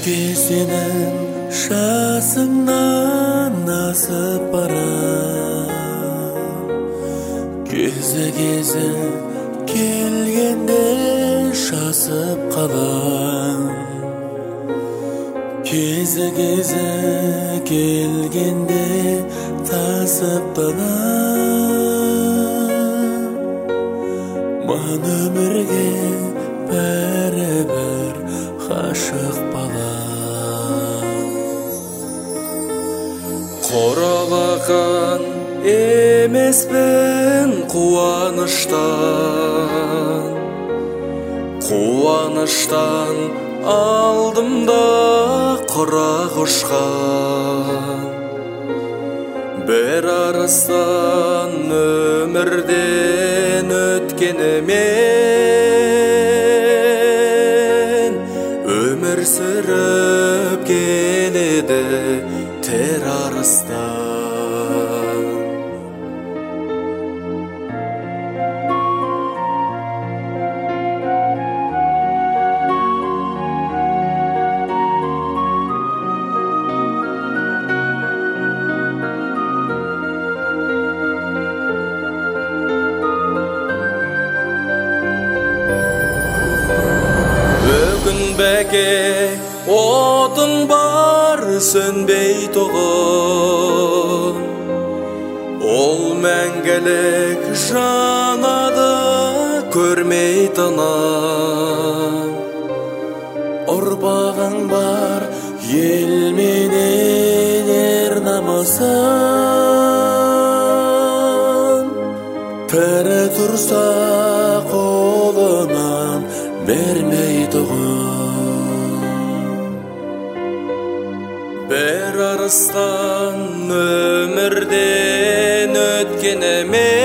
Сенің жасыңнан асып барам, кезі келгенде шасып қалам, кезі келгенде тасып қалам. Ман өмірге бәрібір ғашық балам. Қоралаған емеспін қуаныштан алдымда құрақ ұшқан. Бір арыстан өмірден өткенімен өмір сүріп келеді тер арыстан. Бәке отын бар сөнбей тоғын, ол мәңгілік жанады көрмей тынам. Ұрпағың бар ел менен ер намысын, тірі тұрса қолынан бермей тұғын. Бір арыстан өмірден өткенімен